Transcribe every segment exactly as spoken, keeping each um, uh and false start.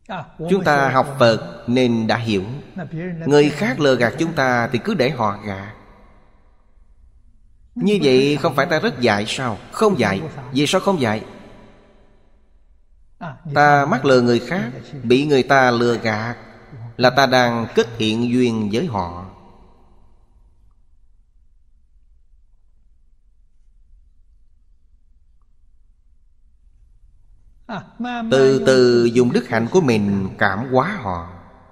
Chúng ta học Phật nên đã hiểu. Người khác lừa gạt chúng ta thì cứ để họ gạt. Như vậy không phải ta rất dại sao? Không dại. Vì sao không dại? Ta mắc lừa người khác, bị người ta lừa gạt, là ta đang kết thiện duyên với họ. Từ từ dùng đức hạnh của mình cảm hóa họ.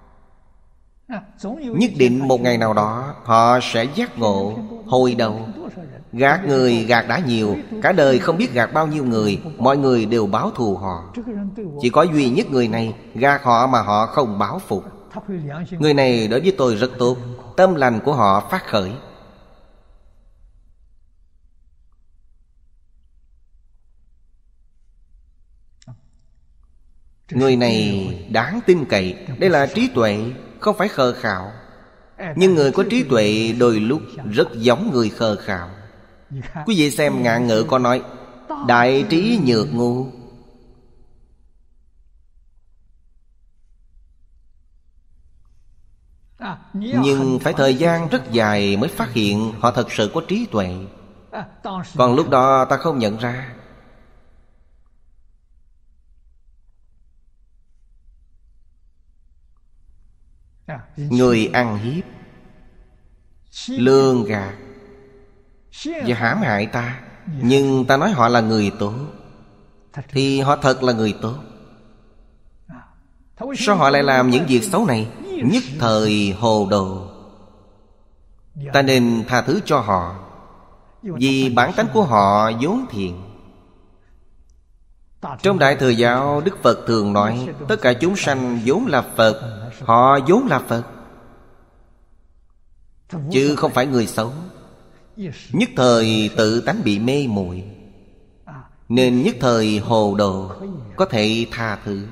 Nhất định một ngày nào đó họ sẽ giác ngộ. Hồi đầu gạt người gạt đã nhiều, cả đời không biết gạt bao nhiêu người, mọi người đều báo thù họ. Chỉ có duy nhất người này gạt họ mà họ không báo phục. Người này đối với tôi rất tốt, tâm lành của họ phát khởi. Người này đáng tin cậy. Đây là trí tuệ, không phải khờ khạo. Nhưng người có trí tuệ đôi lúc rất giống người khờ khạo. Quý vị xem Ngạn Ngữ có nói đại trí nhược ngu. Nhưng phải thời gian rất dài mới phát hiện họ thật sự có trí tuệ. Còn lúc đó ta không nhận ra. Người ăn hiếp, lường gạt và hãm hại ta, nhưng ta nói họ là người tốt, thì họ thật là người tốt. Sao họ lại làm những việc xấu này? Nhất thời hồ đồ. Ta nên tha thứ cho họ, vì bản tánh của họ vốn thiện. Trong Đại Thừa Giáo, Đức Phật thường nói tất cả chúng sanh vốn là Phật. Họ vốn là Phật, chứ không phải người xấu. Nhất thời tự tánh bị mê muội, nên nhất thời hồ đồ, có thể tha thứ.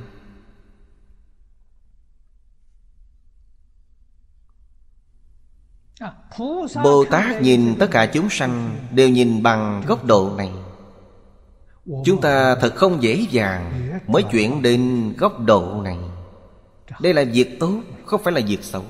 Bồ Tát nhìn tất cả chúng sanh đều nhìn bằng góc độ này. Chúng ta thật không dễ dàng mới chuyển đến góc độ này. Đây là việc tốt, không phải là việc xấu.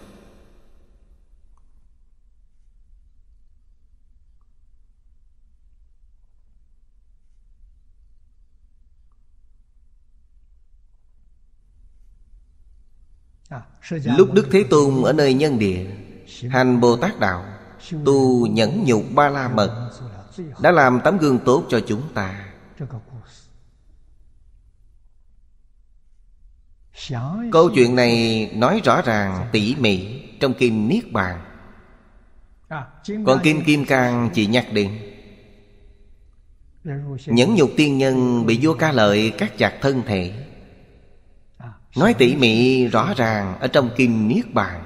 Lúc Đức Thế Tôn ở nơi nhân địa hành Bồ Tát Đạo, tu nhẫn nhục ba la mật, đã làm tấm gương tốt cho chúng ta. Câu chuyện này nói rõ ràng tỉ mỉ trong Kinh Niết Bàn. Còn Kinh Kim Cang chỉ nhắc đến nhẫn nhục tiên nhân bị vua Ca Lợi cắt chặt thân thể, nói tỉ mỉ rõ ràng ở trong Kinh Niết Bàn.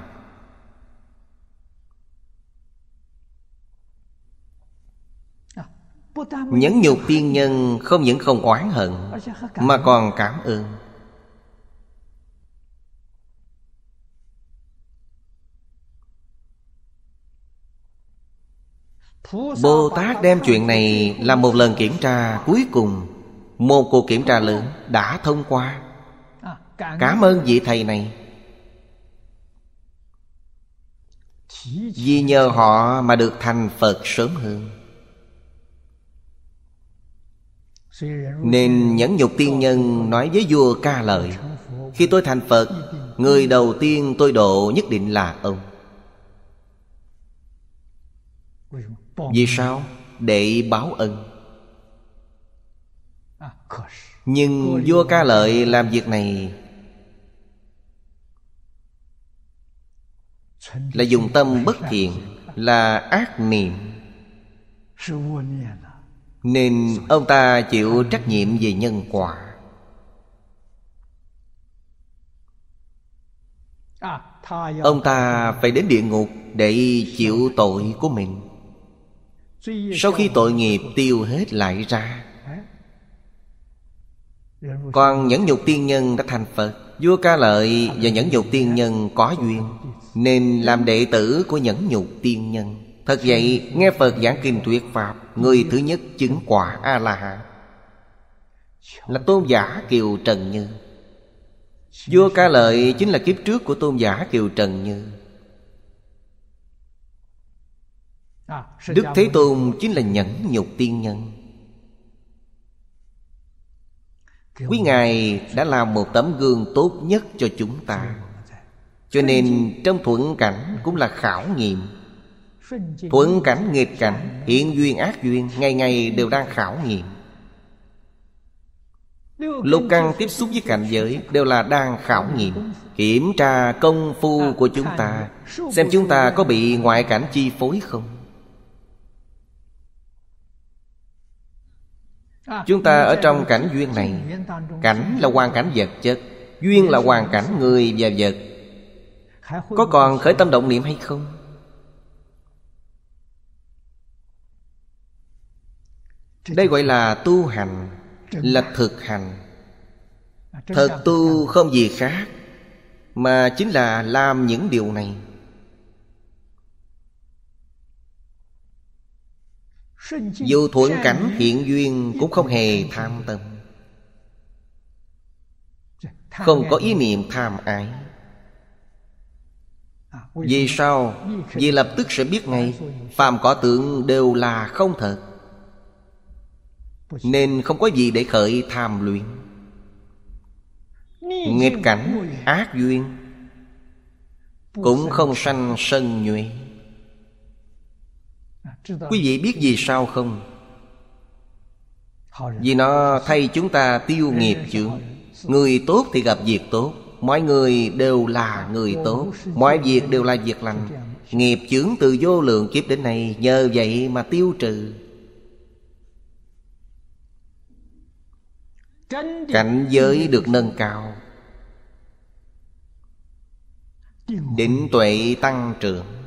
Nhẫn nhục tiên nhân không những không oán hận, mà còn cảm ơn. Bồ Tát đem chuyện này làm một lần kiểm tra cuối cùng. Một cuộc kiểm tra lớn đã thông qua. Cảm ơn vị thầy này, vì nhờ họ mà được thành Phật sớm hơn. Nên nhẫn nhục tiên nhân nói với vua Ca Lợi, khi tôi thành Phật, người đầu tiên tôi độ nhất định là ông. Vì sao? Để báo ân. Nhưng vua Ca Lợi làm việc này là dùng tâm bất thiện, là ác niệm, nên ông ta chịu trách nhiệm về nhân quả. Ông ta phải đến địa ngục để chịu tội của mình. Sau khi tội nghiệp tiêu hết lại ra. Còn nhẫn nhục tiên nhân đã thành Phật. Vua Ca Lợi và nhẫn nhục tiên nhân có duyên, nên làm đệ tử của nhẫn nhục tiên nhân. Thật vậy, nghe Phật giảng kinh thuyết pháp, người thứ nhất chứng quả A-la-hán là tôn giả Kiều Trần Như. Vua Ca Lợi chính là kiếp trước của tôn giả Kiều Trần Như. Đức Thế Tôn chính là nhẫn nhục tiên nhân. Quý Ngài đã làm một tấm gương tốt nhất cho chúng ta. Cho nên trong thuận cảnh cũng là khảo nghiệm. Thuận cảnh, nghịch cảnh, hiện duyên, ác duyên, ngày ngày đều đang khảo nghiệm. Lục căn tiếp xúc với cảnh giới đều là đang khảo nghiệm, kiểm tra công phu của chúng ta, xem chúng ta có bị ngoại cảnh chi phối không. Chúng ta ở trong cảnh duyên này, cảnh là hoàn cảnh vật chất, duyên là hoàn cảnh người và vật, có còn khởi tâm động niệm hay không? Đây gọi là tu hành, là thực hành. Thật tu không gì khác, mà chính là làm những điều này. Dù thuận cảnh hiện duyên cũng không hề tham tâm, không có ý niệm tham ái. Vì sao? Vì lập tức sẽ biết ngay phàm cỏ tượng đều là không thật, nên không có gì để khởi tham luyện. Nghịch cảnh, ác duyên cũng không sanh sân nhuệ. Quý vị biết vì sao không? Vì nó thay chúng ta tiêu nghiệp chướng. Người tốt thì gặp việc tốt, mọi người đều là người tốt, mọi việc đều là việc lành. Nghiệp chướng từ vô lượng kiếp đến nay nhờ vậy mà tiêu trừ. Cảnh giới được nâng cao, định tuệ tăng trưởng.